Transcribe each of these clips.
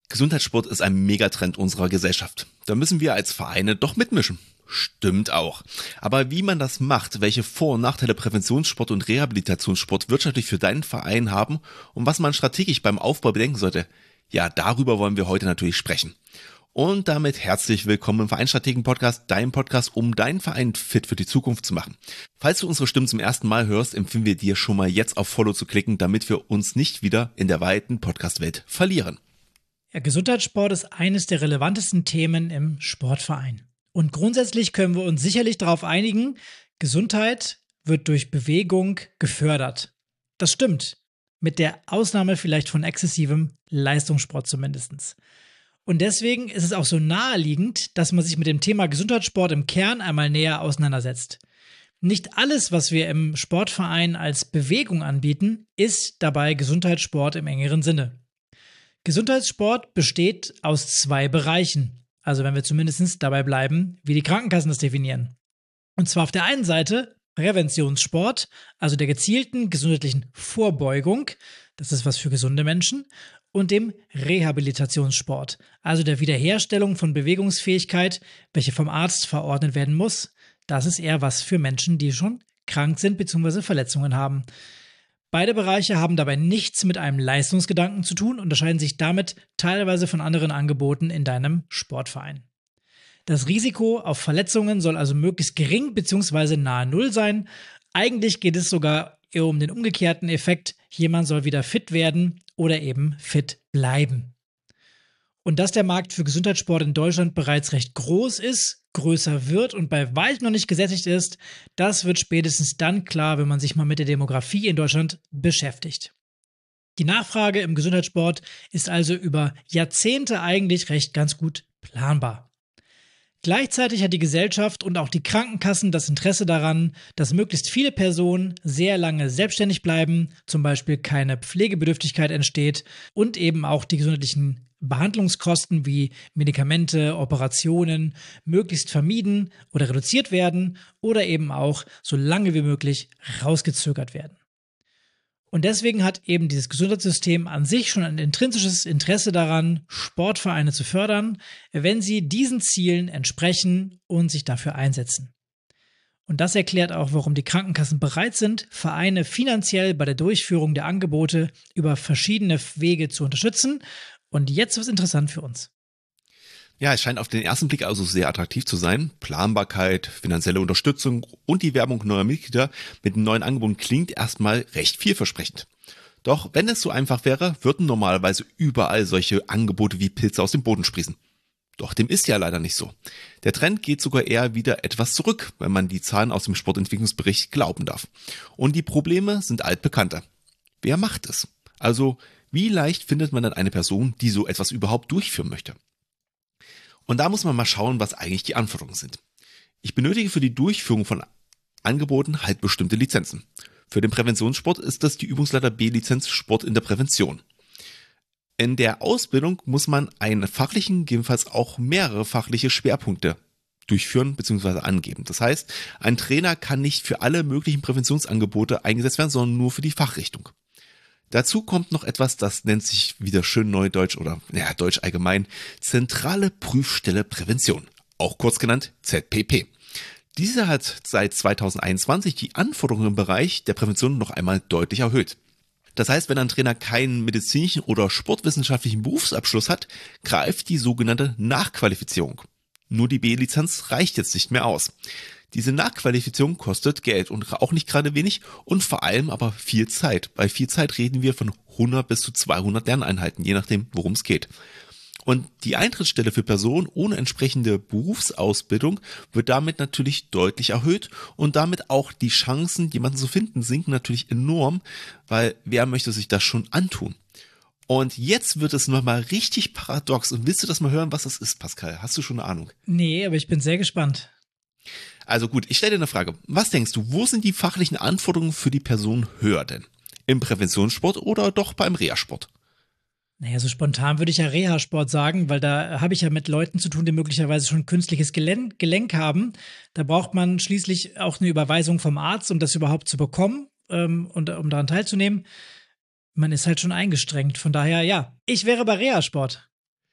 Gesundheitssport ist ein Megatrend unserer Gesellschaft. Da müssen wir als Vereine doch mitmischen. Stimmt auch. Aber wie man das macht, welche Vor- und Nachteile Präventionssport und Rehabilitationssport wirtschaftlich für deinen Verein haben und was man strategisch beim Aufbau bedenken sollte, ja, darüber wollen wir heute natürlich sprechen. Und damit herzlich willkommen im Vereinsstrategen-Podcast, dein Podcast, um deinen Verein fit für die Zukunft zu machen. Falls du unsere Stimmen zum ersten Mal hörst, empfehlen wir dir schon mal jetzt auf Follow zu klicken, damit wir uns nicht wieder in der weiten Podcast-Welt verlieren. Ja, Gesundheitssport ist eines der relevantesten Themen im Sportverein. Und grundsätzlich können wir uns sicherlich darauf einigen, Gesundheit wird durch Bewegung gefördert. Das stimmt, mit der Ausnahme vielleicht von exzessivem Leistungssport zumindest. Und deswegen ist es auch so naheliegend, dass man sich mit dem Thema Gesundheitssport im Kern einmal näher auseinandersetzt. Nicht alles, was wir im Sportverein als Bewegung anbieten, ist dabei Gesundheitssport im engeren Sinne. Gesundheitssport besteht aus zwei Bereichen, also wenn wir zumindest dabei bleiben, wie die Krankenkassen das definieren. Und zwar auf der einen Seite Präventionssport, also der gezielten gesundheitlichen Vorbeugung, das ist was für gesunde Menschen, und dem Rehabilitationssport, also der Wiederherstellung von Bewegungsfähigkeit, welche vom Arzt verordnet werden muss. Das ist eher was für Menschen, die schon krank sind bzw. Verletzungen haben. Beide Bereiche haben dabei nichts mit einem Leistungsgedanken zu tun und unterscheiden sich damit teilweise von anderen Angeboten in deinem Sportverein. Das Risiko auf Verletzungen soll also möglichst gering bzw. nahe Null sein. Eigentlich geht es sogar eher um den umgekehrten Effekt. Jemand soll wieder fit werden oder eben fit bleiben. Und dass der Markt für Gesundheitssport in Deutschland bereits recht groß ist, größer wird und bei weitem noch nicht gesättigt ist, das wird spätestens dann klar, wenn man sich mal mit der Demografie in Deutschland beschäftigt. Die Nachfrage im Gesundheitssport ist also über Jahrzehnte eigentlich recht ganz gut planbar. Gleichzeitig hat die Gesellschaft und auch die Krankenkassen das Interesse daran, dass möglichst viele Personen sehr lange selbstständig bleiben, zum Beispiel keine Pflegebedürftigkeit entsteht und eben auch die gesundheitlichen Behandlungskosten wie Medikamente, Operationen möglichst vermieden oder reduziert werden oder eben auch so lange wie möglich rausgezögert werden. Und deswegen hat eben dieses Gesundheitssystem an sich schon ein intrinsisches Interesse daran, Sportvereine zu fördern, wenn sie diesen Zielen entsprechen und sich dafür einsetzen. Und das erklärt auch, warum die Krankenkassen bereit sind, Vereine finanziell bei der Durchführung der Angebote über verschiedene Wege zu unterstützen. Und jetzt wird es interessant für uns. Ja, es scheint auf den ersten Blick also sehr attraktiv zu sein. Planbarkeit, finanzielle Unterstützung und die Werbung neuer Mitglieder mit den neuen Angeboten klingt erstmal recht vielversprechend. Doch wenn es so einfach wäre, würden normalerweise überall solche Angebote wie Pilze aus dem Boden sprießen. Doch dem ist ja leider nicht so. Der Trend geht sogar eher wieder etwas zurück, wenn man die Zahlen aus dem Sportentwicklungsbericht glauben darf. Und die Probleme sind altbekannter. Wer macht es? Also, wie leicht findet man dann eine Person, die so etwas überhaupt durchführen möchte? Und da muss man mal schauen, was eigentlich die Anforderungen sind. Ich benötige für die Durchführung von Angeboten halt bestimmte Lizenzen. Für den Präventionssport ist das die Übungsleiter B-Lizenz Sport in der Prävention. In der Ausbildung muss man einen fachlichen, gegebenenfalls auch mehrere fachliche Schwerpunkte durchführen bzw. angeben. Das heißt, ein Trainer kann nicht für alle möglichen Präventionsangebote eingesetzt werden, sondern nur für die Fachrichtung. Dazu kommt noch etwas, das nennt sich wieder schön Neudeutsch oder Deutsch allgemein, Zentrale Prüfstelle Prävention, auch kurz genannt ZPP. Diese hat seit 2021 die Anforderungen im Bereich der Prävention noch einmal deutlich erhöht. Das heißt, wenn ein Trainer keinen medizinischen oder sportwissenschaftlichen Berufsabschluss hat, greift die sogenannte Nachqualifizierung. Nur die B-Lizenz reicht jetzt nicht mehr aus. Diese Nachqualifizierung kostet Geld und auch nicht gerade wenig und vor allem aber viel Zeit. Bei viel Zeit reden wir von 100 bis zu 200 Lerneinheiten, je nachdem, worum es geht. Und die Eintrittsstelle für Personen ohne entsprechende Berufsausbildung wird damit natürlich deutlich erhöht und damit auch die Chancen, jemanden zu finden, sinken natürlich enorm, weil wer möchte sich das schon antun? Und jetzt wird es nochmal richtig paradox. Und willst du das mal hören, was das ist, Pascal? Hast du schon eine Ahnung? Nee, aber ich bin sehr gespannt. Also gut, ich stelle dir eine Frage. Was denkst du, wo sind die fachlichen Anforderungen für die Person höher denn? Im Präventionssport oder doch beim Reha-Sport? Naja, so spontan würde ich ja Reha-Sport sagen, weil da habe ich ja mit Leuten zu tun, die möglicherweise schon künstliches Gelenk haben. Da braucht man schließlich auch eine Überweisung vom Arzt, um das überhaupt zu bekommen und um daran teilzunehmen. Man ist halt schon eingestrengt. Von daher, ja, ich wäre bei Reha-Sport.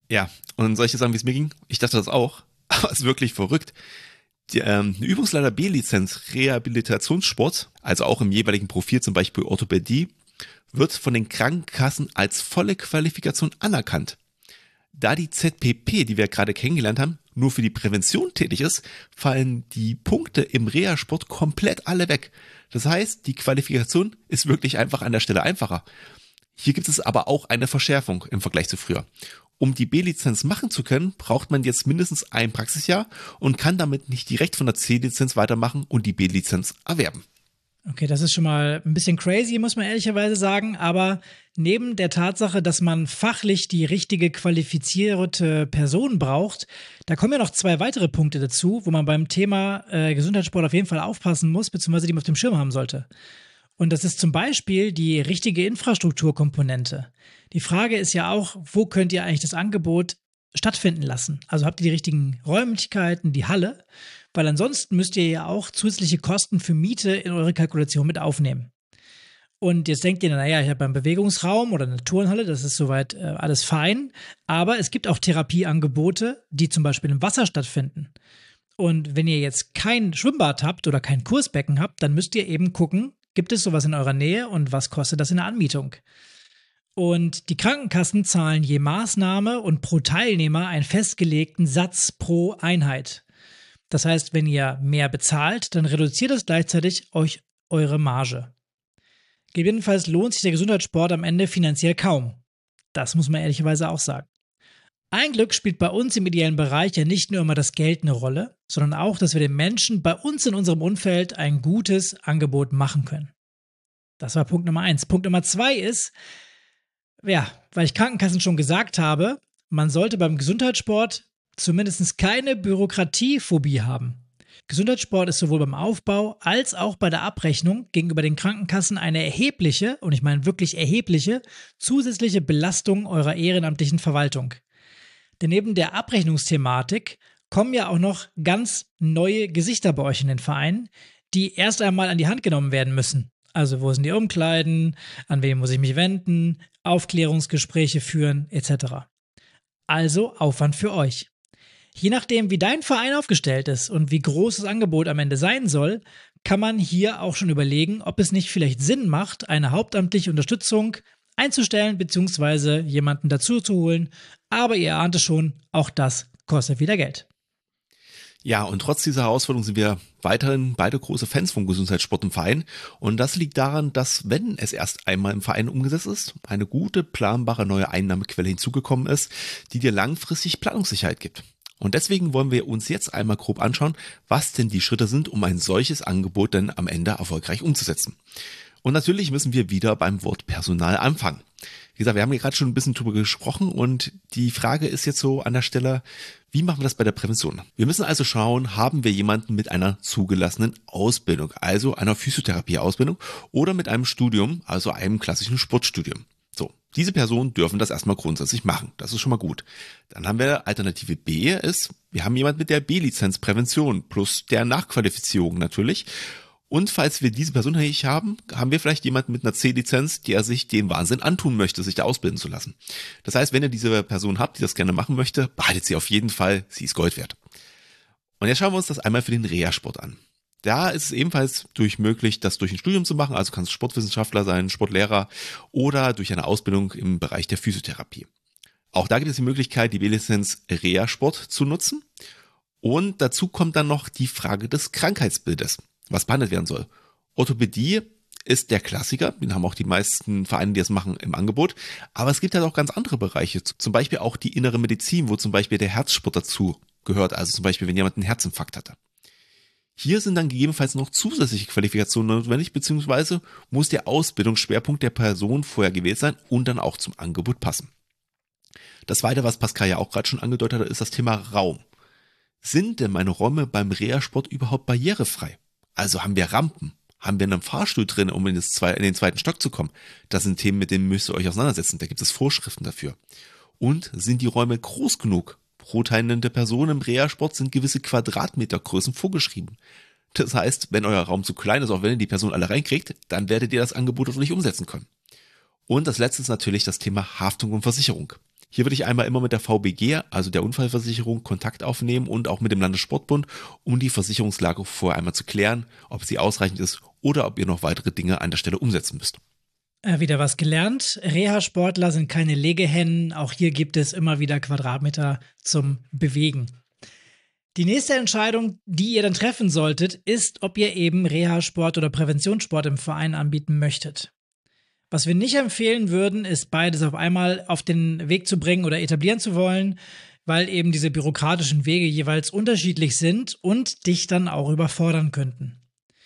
Ja, und soll ich dir sagen, wie es mir ging? Ich dachte das auch, aber es ist wirklich verrückt. Eine Übungsleiter B-Lizenz Rehabilitationssport, also auch im jeweiligen Profil, zum Beispiel Orthopädie, wird von den Krankenkassen als volle Qualifikation anerkannt. Da die ZPP, die wir gerade kennengelernt haben, nur für die Prävention tätig ist, fallen die Punkte im Reha-Sport komplett alle weg. Das heißt, die Qualifikation ist wirklich einfach an der Stelle einfacher. Hier gibt es aber auch eine Verschärfung im Vergleich zu früher. Um die B-Lizenz machen zu können, braucht man jetzt mindestens ein Praxisjahr und kann damit nicht direkt von der C-Lizenz weitermachen und die B-Lizenz erwerben. Okay, das ist schon mal ein bisschen crazy, muss man ehrlicherweise sagen. Aber neben der Tatsache, dass man fachlich die richtige qualifizierte Person braucht, da kommen ja noch 2 weitere Punkte dazu, wo man beim Thema Gesundheitssport auf jeden Fall aufpassen muss, beziehungsweise die man auf dem Schirm haben sollte. Und das ist zum Beispiel die richtige Infrastrukturkomponente. Die Frage ist ja auch, wo könnt ihr eigentlich das Angebot stattfinden lassen? Also habt ihr die richtigen Räumlichkeiten, die Halle? Weil ansonsten müsst ihr ja auch zusätzliche Kosten für Miete in eure Kalkulation mit aufnehmen. Und jetzt denkt ihr, naja, ich habe einen Bewegungsraum oder eine Turnhalle, das ist soweit alles fein. Aber es gibt auch Therapieangebote, die zum Beispiel im Wasser stattfinden. Und wenn ihr jetzt kein Schwimmbad habt oder kein Kursbecken habt, dann müsst ihr eben gucken, gibt es sowas in eurer Nähe und was kostet das in der Anmietung? Und die Krankenkassen zahlen je Maßnahme und pro Teilnehmer einen festgelegten Satz pro Einheit. Das heißt, wenn ihr mehr bezahlt, dann reduziert es gleichzeitig euch eure Marge. Jedenfalls lohnt sich der Gesundheitssport am Ende finanziell kaum. Das muss man ehrlicherweise auch sagen. Ein Glück spielt bei uns im ideellen Bereich ja nicht nur immer das Geld eine Rolle, sondern auch, dass wir den Menschen bei uns in unserem Umfeld ein gutes Angebot machen können. Das war Punkt Nummer 1. Punkt Nummer 2 ist, ja, weil ich Krankenkassen schon gesagt habe, man sollte beim Gesundheitssport zumindest keine Bürokratiephobie haben. Gesundheitssport ist sowohl beim Aufbau als auch bei der Abrechnung gegenüber den Krankenkassen eine erhebliche, und ich meine wirklich erhebliche, zusätzliche Belastung eurer ehrenamtlichen Verwaltung. Denn neben der Abrechnungsthematik kommen ja auch noch ganz neue Gesichter bei euch in den Verein, die erst einmal an die Hand genommen werden müssen. Also wo sind die Umkleiden, an wen muss ich mich wenden, Aufklärungsgespräche führen etc. Also Aufwand für euch. Je nachdem, wie dein Verein aufgestellt ist und wie groß das Angebot am Ende sein soll, kann man hier auch schon überlegen, ob es nicht vielleicht Sinn macht, eine hauptamtliche Unterstützung einzustellen bzw. jemanden dazu zu holen. Aber ihr ahnt es schon, auch das kostet wieder Geld. Ja, und trotz dieser Herausforderung sind wir weiterhin beide große Fans vom Gesundheitssport im Verein. Und das liegt daran, dass, wenn es erst einmal im Verein umgesetzt ist, eine gute, planbare neue Einnahmequelle hinzugekommen ist, die dir langfristig Planungssicherheit gibt. Und deswegen wollen wir uns jetzt einmal grob anschauen, was denn die Schritte sind, um ein solches Angebot dann am Ende erfolgreich umzusetzen. Und natürlich müssen wir wieder beim Wort Personal anfangen. Wie gesagt, wir haben hier gerade schon ein bisschen drüber gesprochen und die Frage ist jetzt so an der Stelle, wie machen wir das bei der Prävention? Wir müssen also schauen, haben wir jemanden mit einer zugelassenen Ausbildung, also einer Physiotherapie-Ausbildung oder mit einem Studium, also einem klassischen Sportstudium. So, diese Personen dürfen das erstmal grundsätzlich machen. Das ist schon mal gut. Dann haben wir Alternative B, wir haben jemanden mit der B-Lizenz Prävention plus der Nachqualifizierung natürlich. Und falls wir diese Person nicht haben, haben wir vielleicht jemanden mit einer C-Lizenz, der sich den Wahnsinn antun möchte, sich da ausbilden zu lassen. Das heißt, wenn ihr diese Person habt, die das gerne machen möchte, behaltet sie auf jeden Fall, sie ist Gold wert. Und jetzt schauen wir uns das einmal für den Reha-Sport an. Da ist es ebenfalls möglich, das durch ein Studium zu machen, also kannst du Sportwissenschaftler sein, Sportlehrer oder durch eine Ausbildung im Bereich der Physiotherapie. Auch da gibt es die Möglichkeit, die B-Lizenz Reha-Sport zu nutzen. Und dazu kommt dann noch die Frage des Krankheitsbildes, was behandelt werden soll. Orthopädie ist der Klassiker, den haben auch die meisten Vereine, die das machen, im Angebot. Aber es gibt halt auch ganz andere Bereiche, zum Beispiel auch die innere Medizin, wo zum Beispiel der Herzsport dazu gehört, also zum Beispiel, wenn jemand einen Herzinfarkt hatte. Hier sind dann gegebenenfalls noch zusätzliche Qualifikationen notwendig, beziehungsweise muss der Ausbildungsschwerpunkt der Person vorher gewählt sein und dann auch zum Angebot passen. Das Zweite, was Pascal ja auch gerade schon angedeutet hat, ist das Thema Raum. Sind denn meine Räume beim Reha-Sport überhaupt barrierefrei? Also haben wir Rampen? Haben wir einen Fahrstuhl drin, um in den 2. Stock zu kommen? Das sind Themen, mit denen müsst ihr euch auseinandersetzen. Da gibt es Vorschriften dafür. Und sind die Räume groß genug? Pro teilnehmende Person im Reha-Sport sind gewisse Quadratmetergrößen vorgeschrieben. Das heißt, wenn euer Raum zu klein ist, auch wenn ihr die Person alle reinkriegt, dann werdet ihr das Angebot auch nicht umsetzen können. Und das Letzte ist natürlich das Thema Haftung und Versicherung. Hier würde ich einmal immer mit der VBG, also der Unfallversicherung, Kontakt aufnehmen und auch mit dem Landessportbund, um die Versicherungslage vorher einmal zu klären, ob sie ausreichend ist oder ob ihr noch weitere Dinge an der Stelle umsetzen müsst. Wieder was gelernt. Reha-Sportler sind keine Legehennen. Auch hier gibt es immer wieder Quadratmeter zum Bewegen. Die nächste Entscheidung, die ihr dann treffen solltet, ist, ob ihr eben Reha-Sport oder Präventionssport im Verein anbieten möchtet. Was wir nicht empfehlen würden, ist beides auf einmal auf den Weg zu bringen oder etablieren zu wollen, weil eben diese bürokratischen Wege jeweils unterschiedlich sind und dich dann auch überfordern könnten.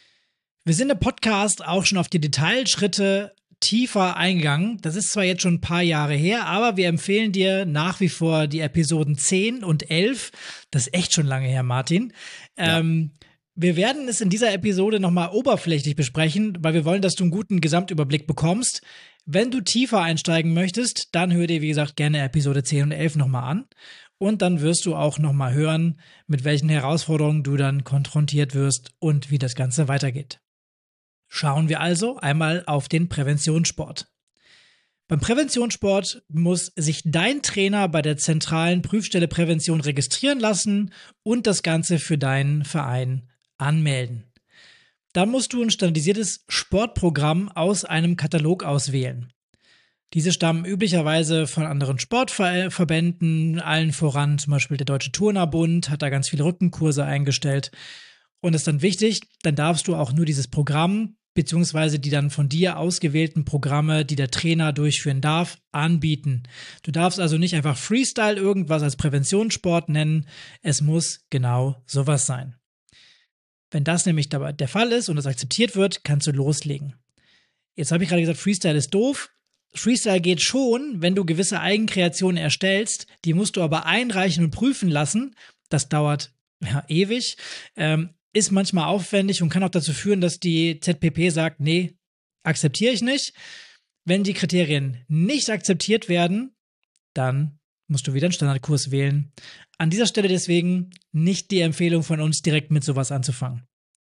Wir sind im Podcast auch schon auf die Detailschritte tiefer eingegangen. Das ist zwar jetzt schon ein paar Jahre her, aber wir empfehlen dir nach wie vor die Episoden 10 und 11. Das ist echt schon lange her, Martin. Ja. Wir werden es in dieser Episode nochmal oberflächlich besprechen, weil wir wollen, dass du einen guten Gesamtüberblick bekommst. Wenn du tiefer einsteigen möchtest, dann hör dir, wie gesagt, gerne Episode 10 und 11 nochmal an. Und dann wirst du auch nochmal hören, mit welchen Herausforderungen du dann konfrontiert wirst und wie das Ganze weitergeht. Schauen wir also einmal auf den Präventionssport. Beim Präventionssport muss sich dein Trainer bei der zentralen Prüfstelle Prävention registrieren lassen und das Ganze für deinen Verein anmelden. Dann musst du ein standardisiertes Sportprogramm aus einem Katalog auswählen. Diese stammen üblicherweise von anderen Sportverbänden, allen voran zum Beispiel der Deutsche Turnerbund hat da ganz viele Rückenkurse eingestellt. Und ist dann wichtig, dann darfst du auch nur dieses Programm beziehungsweise die dann von dir ausgewählten Programme, die der Trainer durchführen darf, anbieten. Du darfst also nicht einfach Freestyle irgendwas als Präventionssport nennen. Es muss genau sowas sein. Wenn das nämlich dabei der Fall ist und das akzeptiert wird, kannst du loslegen. Jetzt habe ich gerade gesagt, Freestyle ist doof. Freestyle geht schon, wenn du gewisse Eigenkreationen erstellst. Die musst du aber einreichen und prüfen lassen. Das dauert ewig. Ist manchmal aufwendig und kann auch dazu führen, dass die ZPP sagt, nee, akzeptiere ich nicht. Wenn die Kriterien nicht akzeptiert werden, dann musst du wieder einen Standardkurs wählen. An dieser Stelle deswegen nicht die Empfehlung von uns, direkt mit sowas anzufangen.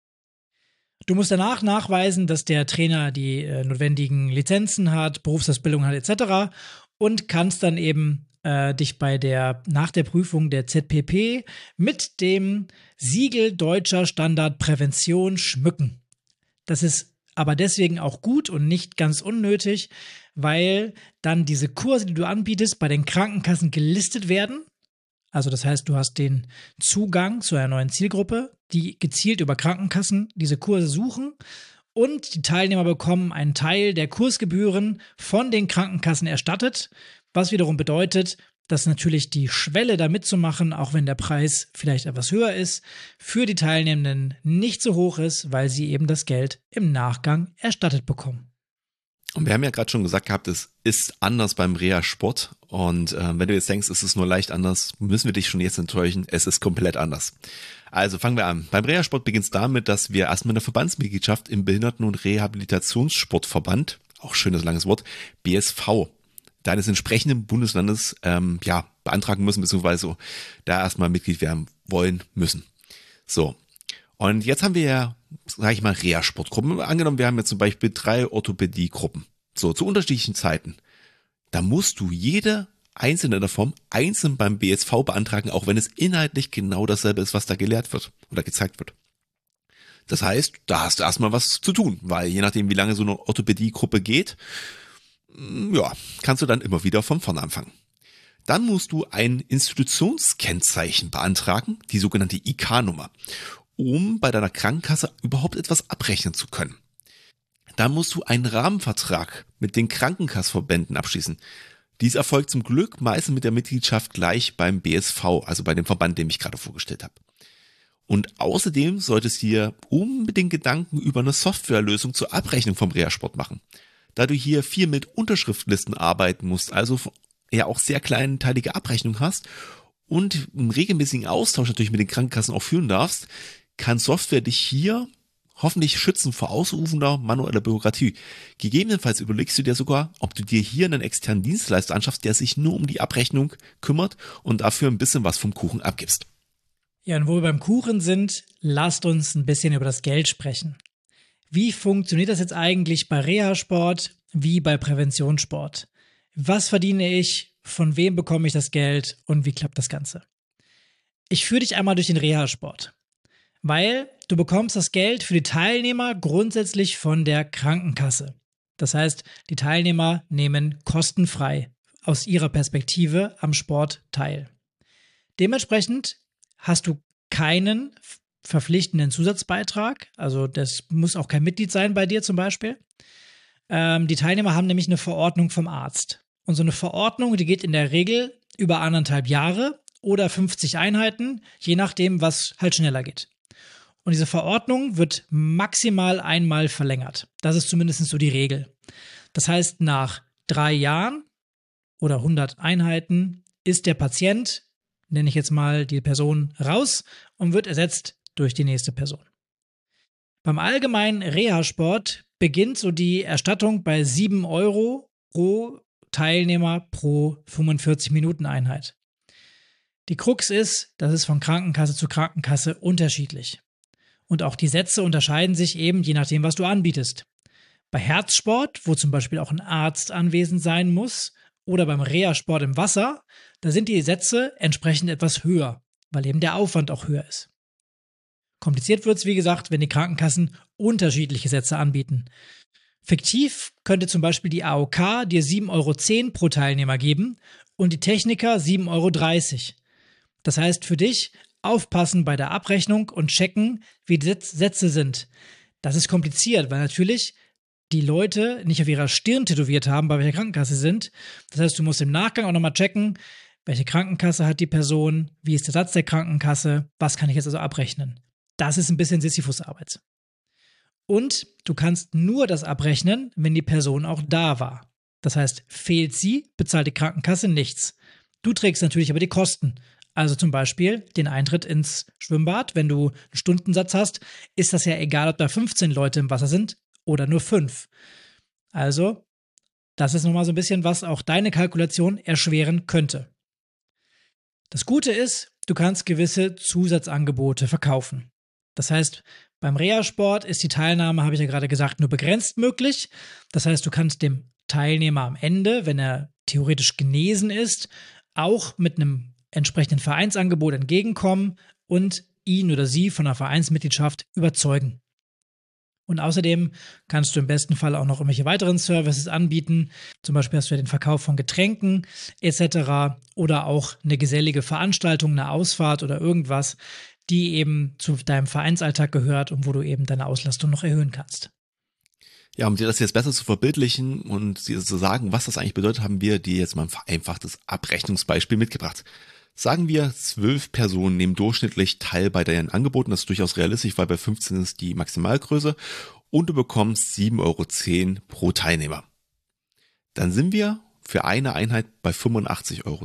Du musst danach nachweisen, dass der Trainer die notwendigen Lizenzen hat, Berufsausbildung hat etc. und kannst dann eben dich nach der Prüfung der ZPP mit dem Siegel Deutscher Standard Prävention schmücken. Das ist aber deswegen auch gut und nicht ganz unnötig, weil dann diese Kurse, die du anbietest, bei den Krankenkassen gelistet werden. Also das heißt, du hast den Zugang zu einer neuen Zielgruppe, die gezielt über Krankenkassen diese Kurse suchen und die Teilnehmer bekommen einen Teil der Kursgebühren von den Krankenkassen erstattet, was wiederum bedeutet, dass natürlich die Schwelle da mitzumachen, auch wenn der Preis vielleicht etwas höher ist, für die Teilnehmenden nicht so hoch ist, weil sie eben das Geld im Nachgang erstattet bekommen. Und wir haben ja gerade schon gesagt gehabt, es ist anders beim Reha-Sport. Und wenn du jetzt denkst, es ist nur leicht anders, müssen wir dich schon jetzt enttäuschen. Es ist komplett anders. Also fangen wir an. Beim Reha-Sport beginnt es damit, dass wir erstmal eine Verbandsmitgliedschaft im Behinderten- und Rehabilitationssportverband, auch schönes langes Wort, BSV, deines entsprechenden Bundeslandes beantragen müssen, beziehungsweise da erstmal Mitglied werden wollen müssen. So. Und jetzt haben wir ja, sage ich mal, Reha-Sportgruppen. Angenommen, wir haben jetzt zum Beispiel 3 Orthopädie-Gruppen. So, zu unterschiedlichen Zeiten. Da musst du jede einzelne davon einzeln beim BSV beantragen, auch wenn es inhaltlich genau dasselbe ist, was da gelehrt wird oder gezeigt wird. Das heißt, da hast du erstmal was zu tun, weil je nachdem, wie lange so eine Orthopädie-Gruppe geht, kannst du dann immer wieder von vorne anfangen. Dann musst du ein Institutionskennzeichen beantragen, die sogenannte IK-Nummer, um bei deiner Krankenkasse überhaupt etwas abrechnen zu können. Dann musst du einen Rahmenvertrag mit den Krankenkassverbänden abschließen. Dies erfolgt zum Glück meistens mit der Mitgliedschaft gleich beim BSV, also bei dem Verband, den ich gerade vorgestellt habe. Und außerdem solltest du dir unbedingt Gedanken über eine Softwarelösung zur Abrechnung vom Reha-Sport machen. Da du hier viel mit Unterschriftlisten arbeiten musst, also ja auch sehr kleinteilige Abrechnung hast und einen regelmäßigen Austausch natürlich mit den Krankenkassen auch führen darfst, kann Software dich hier hoffentlich schützen vor ausufender manueller Bürokratie. Gegebenenfalls überlegst du dir sogar, ob du dir hier einen externen Dienstleister anschaffst, der sich nur um die Abrechnung kümmert und dafür ein bisschen was vom Kuchen abgibst. Ja, und wo wir beim Kuchen sind, lasst uns ein bisschen über das Geld sprechen. Wie funktioniert das jetzt eigentlich bei Reha-Sport wie bei Präventionssport? Was verdiene ich von wem bekomme ich das Geld und wie klappt das Ganze. Ich führe dich einmal durch den Reha-Sport, weil du bekommst das Geld für die Teilnehmer grundsätzlich von der Krankenkasse. Das heißt, die Teilnehmer nehmen kostenfrei aus ihrer Perspektive am Sport teil. Dementsprechend hast du keinen verpflichtenden Zusatzbeitrag, also das muss auch kein Mitglied sein bei dir zum Beispiel. Die Teilnehmer haben nämlich eine Verordnung vom Arzt. Und so eine Verordnung, die geht in der Regel über 1,5 Jahre oder 50 Einheiten, je nachdem, was halt schneller geht. Und diese Verordnung wird maximal einmal verlängert. Das ist zumindest so die Regel. Das heißt, nach 3 Jahren oder 100 Einheiten ist der Patient, nenne ich jetzt mal die Person, raus und wird ersetzt durch die nächste Person. Beim allgemeinen Reha-Sport beginnt so die Erstattung bei 7 Euro pro Teilnehmer pro 45-Minuten-Einheit. Die Krux ist, das ist von Krankenkasse zu Krankenkasse unterschiedlich. Und auch die Sätze unterscheiden sich eben je nachdem, was du anbietest. Bei Herzsport, wo zum Beispiel auch ein Arzt anwesend sein muss, oder beim Reha-Sport im Wasser, da sind die Sätze entsprechend etwas höher, weil eben der Aufwand auch höher ist. Kompliziert wird es, wie gesagt, wenn die Krankenkassen unterschiedliche Sätze anbieten. Fiktiv könnte zum Beispiel die AOK dir 7,10 Euro pro Teilnehmer geben und die Techniker 7,30 Euro. Das heißt für dich, aufpassen bei der Abrechnung und checken, wie die Sätze sind. Das ist kompliziert, weil natürlich die Leute nicht auf ihrer Stirn tätowiert haben, bei welcher Krankenkasse sie sind. Das heißt, du musst im Nachgang auch nochmal checken, welche Krankenkasse hat die Person, wie ist der Satz der Krankenkasse, was kann ich jetzt also abrechnen. Das ist ein bisschen Sisyphusarbeit. Und du kannst nur das abrechnen, wenn die Person auch da war. Das heißt, fehlt sie, bezahlt die Krankenkasse nichts. Du trägst natürlich aber die Kosten. Also zum Beispiel den Eintritt ins Schwimmbad. Wenn du einen Stundensatz hast, ist das ja egal, ob da 15 Leute im Wasser sind oder nur 5. Also, das ist nochmal so ein bisschen, was auch deine Kalkulation erschweren könnte. Das Gute ist, du kannst gewisse Zusatzangebote verkaufen. Das heißt, beim Reha-Sport ist die Teilnahme, habe ich ja gerade gesagt, nur begrenzt möglich. Das heißt, du kannst dem Teilnehmer am Ende, wenn er theoretisch genesen ist, auch mit einem entsprechenden Vereinsangebot entgegenkommen und ihn oder sie von einer Vereinsmitgliedschaft überzeugen. Und außerdem kannst du im besten Fall auch noch irgendwelche weiteren Services anbieten. Zum Beispiel hast du ja den Verkauf von Getränken etc. oder auch eine gesellige Veranstaltung, eine Ausfahrt oder irgendwas, die eben zu deinem Vereinsalltag gehört und wo du eben deine Auslastung noch erhöhen kannst. Ja, um dir das jetzt besser zu verbildlichen und dir zu sagen, was das eigentlich bedeutet, haben wir dir jetzt mal ein vereinfachtes Abrechnungsbeispiel mitgebracht. Sagen wir, 12 Personen nehmen durchschnittlich teil bei deinen Angeboten. Das ist durchaus realistisch, weil bei 15 ist die Maximalgröße. Und du bekommst 7,10 Euro pro Teilnehmer. Dann sind wir für eine Einheit bei 85,20 Euro.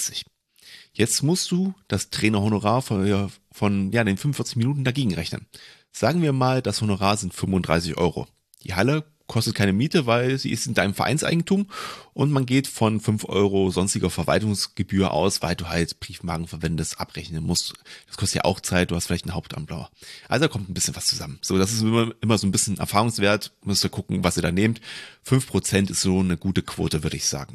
Jetzt musst du das Trainerhonorar von den 45 Minuten dagegen rechnen. Sagen wir mal, das Honorar sind 35 Euro. Die Halle kostet keine Miete, weil sie ist in deinem Vereinseigentum und man geht von 5 Euro sonstiger Verwaltungsgebühr aus, weil du halt Briefmarken verwendest, abrechnen musst. Das kostet ja auch Zeit, du hast vielleicht einen Hauptamtler. Also da kommt ein bisschen was zusammen. So, das ist immer so ein bisschen Erfahrungswert, müsst ihr gucken, was ihr da nehmt. 5% ist so eine gute Quote, würde ich sagen.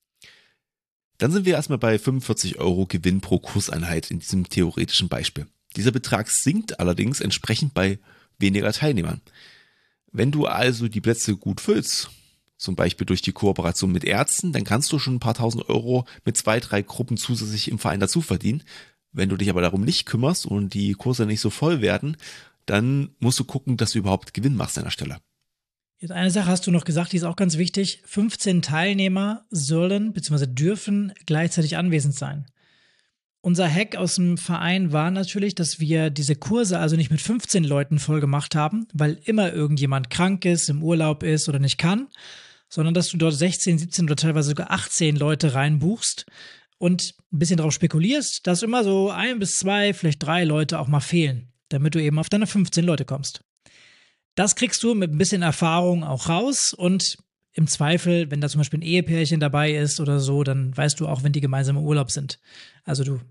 Dann sind wir erstmal bei 45 Euro Gewinn pro Kurseinheit in diesem theoretischen Beispiel. Dieser Betrag sinkt allerdings entsprechend bei weniger Teilnehmern. Wenn du also die Plätze gut füllst, zum Beispiel durch die Kooperation mit Ärzten, dann kannst du schon ein paar tausend Euro mit 2, 3 Gruppen zusätzlich im Verein dazu verdienen. Wenn du dich aber darum nicht kümmerst und die Kurse nicht so voll werden, dann musst du gucken, dass du überhaupt Gewinn machst an der Stelle. Jetzt eine Sache hast du noch gesagt, die ist auch ganz wichtig. 15 Teilnehmer sollen bzw. dürfen gleichzeitig anwesend sein. Unser Hack aus dem Verein war natürlich, dass wir diese Kurse also nicht mit 15 Leuten voll gemacht haben, weil immer irgendjemand krank ist, im Urlaub ist oder nicht kann, sondern dass du dort 16, 17 oder teilweise sogar 18 Leute reinbuchst und ein bisschen darauf spekulierst, dass immer so 1 bis 2, vielleicht 3 Leute auch mal fehlen, damit du eben auf deine 15 Leute kommst. Das kriegst du mit ein bisschen Erfahrung auch raus und im Zweifel, wenn da zum Beispiel ein Ehepärchen dabei ist oder so, dann weißt du auch, wenn die gemeinsam im Urlaub sind. Also du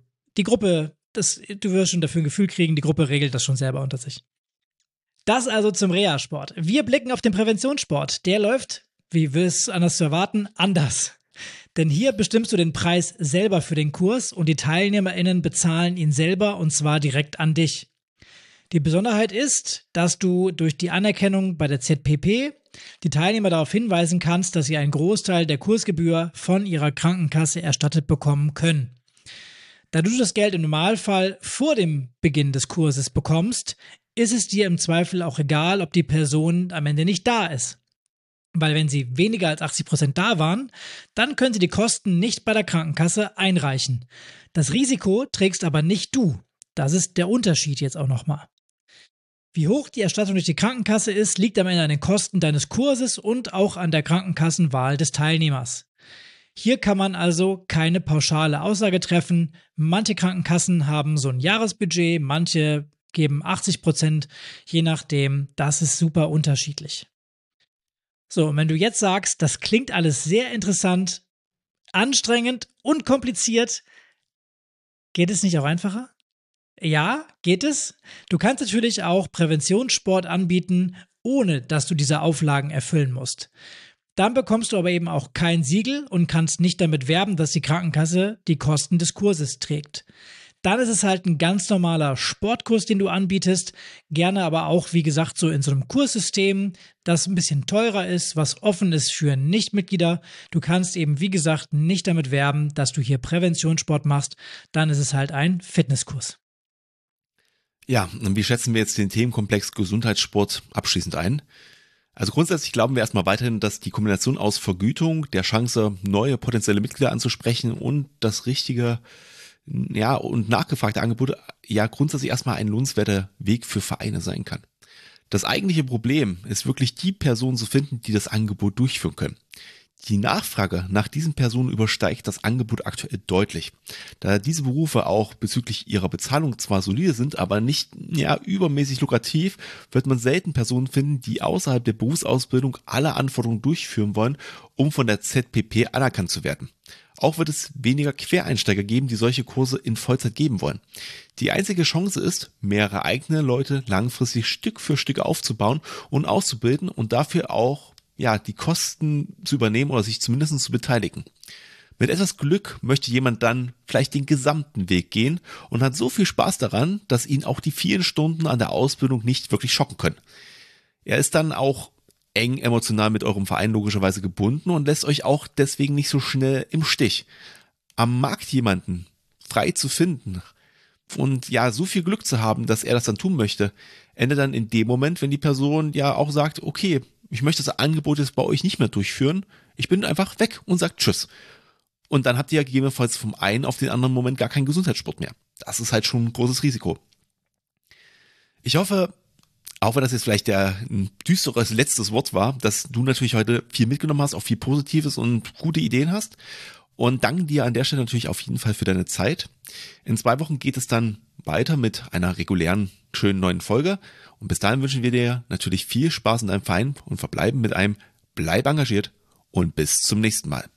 wirst schon dafür ein Gefühl kriegen, die Gruppe regelt das schon selber unter sich. Das also zum Reha-Sport. Wir blicken auf den Präventionssport. Der läuft, wie wir es anders zu erwarten, anders. Denn hier bestimmst du den Preis selber für den Kurs und die TeilnehmerInnen bezahlen ihn selber und zwar direkt an dich. Die Besonderheit ist, dass du durch die Anerkennung bei der ZPP die Teilnehmer darauf hinweisen kannst, dass sie einen Großteil der Kursgebühr von ihrer Krankenkasse erstattet bekommen können. Da du das Geld im Normalfall vor dem Beginn des Kurses bekommst, ist es dir im Zweifel auch egal, ob die Person am Ende nicht da ist. Weil wenn sie weniger als 80% da waren, dann können sie die Kosten nicht bei der Krankenkasse einreichen. Das Risiko trägst aber nicht du. Das ist der Unterschied jetzt auch nochmal. Wie hoch die Erstattung durch die Krankenkasse ist, liegt am Ende an den Kosten deines Kurses und auch an der Krankenkassenwahl des Teilnehmers. Hier kann man also keine pauschale Aussage treffen. Manche Krankenkassen haben so ein Jahresbudget, manche geben 80%, je nachdem. Das ist super unterschiedlich. So, und wenn du jetzt sagst, das klingt alles sehr interessant, anstrengend und kompliziert, geht es nicht auch einfacher? Ja, geht es. Du kannst natürlich auch Präventionssport anbieten, ohne dass du diese Auflagen erfüllen musst. Dann bekommst du aber eben auch kein Siegel und kannst nicht damit werben, dass die Krankenkasse die Kosten des Kurses trägt. Dann ist es halt ein ganz normaler Sportkurs, den du anbietest, gerne aber auch, wie gesagt, so in so einem Kurssystem, das ein bisschen teurer ist, was offen ist für Nichtmitglieder. Du kannst eben, wie gesagt, nicht damit werben, dass du hier Präventionssport machst, dann ist es halt ein Fitnesskurs. Ja, und wie schätzen wir jetzt den Themenkomplex Gesundheitssport abschließend ein? Also grundsätzlich glauben wir erstmal weiterhin, dass die Kombination aus Vergütung, der Chance, neue potenzielle Mitglieder anzusprechen und das richtige und nachgefragte Angebote grundsätzlich erstmal ein lohnenswerter Weg für Vereine sein kann. Das eigentliche Problem ist wirklich die Personen zu finden, die das Angebot durchführen können. Die Nachfrage nach diesen Personen übersteigt das Angebot aktuell deutlich. Da diese Berufe auch bezüglich ihrer Bezahlung zwar solide sind, aber nicht übermäßig lukrativ, wird man selten Personen finden, die außerhalb der Berufsausbildung alle Anforderungen durchführen wollen, um von der ZPP anerkannt zu werden. Auch wird es weniger Quereinsteiger geben, die solche Kurse in Vollzeit geben wollen. Die einzige Chance ist, mehrere eigene Leute langfristig Stück für Stück aufzubauen und auszubilden und dafür auch die Kosten zu übernehmen oder sich zumindest zu beteiligen. Mit etwas Glück möchte jemand dann vielleicht den gesamten Weg gehen und hat so viel Spaß daran, dass ihn auch die vielen Stunden an der Ausbildung nicht wirklich schocken können. Er ist dann auch eng emotional mit eurem Verein logischerweise gebunden und lässt euch auch deswegen nicht so schnell im Stich. Am Markt jemanden frei zu finden und so viel Glück zu haben, dass er das dann tun möchte, endet dann in dem Moment, wenn die Person auch sagt, okay, ich möchte das Angebot jetzt bei euch nicht mehr durchführen, ich bin einfach weg und sagt Tschüss. Und dann habt ihr gegebenenfalls vom einen auf den anderen Moment gar keinen Gesundheitssport mehr. Das ist halt schon ein großes Risiko. Ich hoffe, auch wenn das jetzt vielleicht ein düsteres letztes Wort war, dass du natürlich heute viel mitgenommen hast, auch viel Positives und gute Ideen hast. Und danke dir an der Stelle natürlich auf jeden Fall für deine Zeit. In 2 Wochen geht es dann weiter mit einer regulären, schönen neuen Folge. Und bis dahin wünschen wir dir natürlich viel Spaß in deinem Verein und verbleiben mit einem Bleib engagiert und bis zum nächsten Mal.